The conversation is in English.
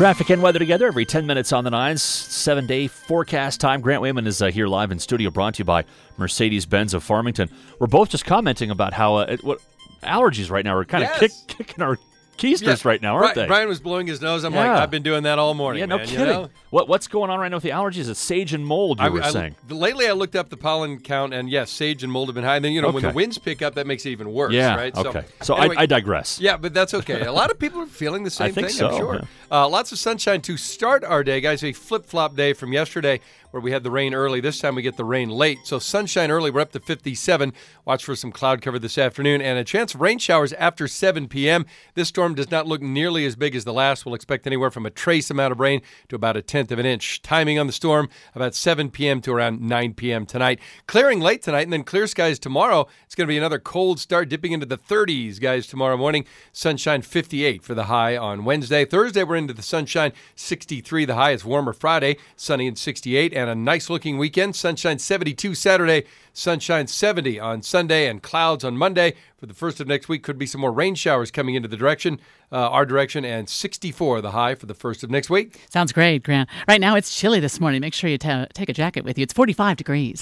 Traffic and weather together every 10 minutes on the nines. 7-day forecast time. Grant Wayman is here live in studio, brought to you by Mercedes-Benz of Farmington. We're both just commenting about how what allergies right now are kind of kicking our keisters right now, aren't they? Brian was blowing his nose. I'm like, I've been doing that all morning. Yeah, no man, kidding. You know? What's going on right now with the allergies? It's sage and mold, you were saying. Lately, I looked up the pollen count, and yes, sage and mold have been high. And then, when the winds pick up, that makes it even worse, right? Okay. So anyway, I digress. Yeah, but that's okay. A lot of people are feeling the same thing, so, I'm sure. Yeah. Lots of sunshine to start our day, guys. A flip-flop day from yesterday where we had the rain early. This time we get the rain late. So sunshine early, we're up to 57. Watch for some cloud cover this afternoon and a chance of rain showers after 7 p.m. This storm does not look nearly as big as the last. We'll expect anywhere from a trace amount of rain to about a tenth of an inch. Timing on the storm, about 7 p.m. to around 9 p.m. tonight. Clearing late tonight and then clear skies tomorrow. It's going to be another cold start, dipping into the 30s, guys, tomorrow morning. Sunshine 58 for the high on Wednesday. Thursday, we're into the sunshine, 63 the high. It's warmer Friday, sunny and 68, and a nice-looking weekend. Sunshine 72 Saturday, sunshine 70 on Sunday, and clouds on Monday. For the first of next week, could be some more rain showers coming into our direction, and 64 the high for the first of next week. Sounds great, Grant. Right now, it's chilly this morning. Make sure you take a jacket with you. It's 45 degrees.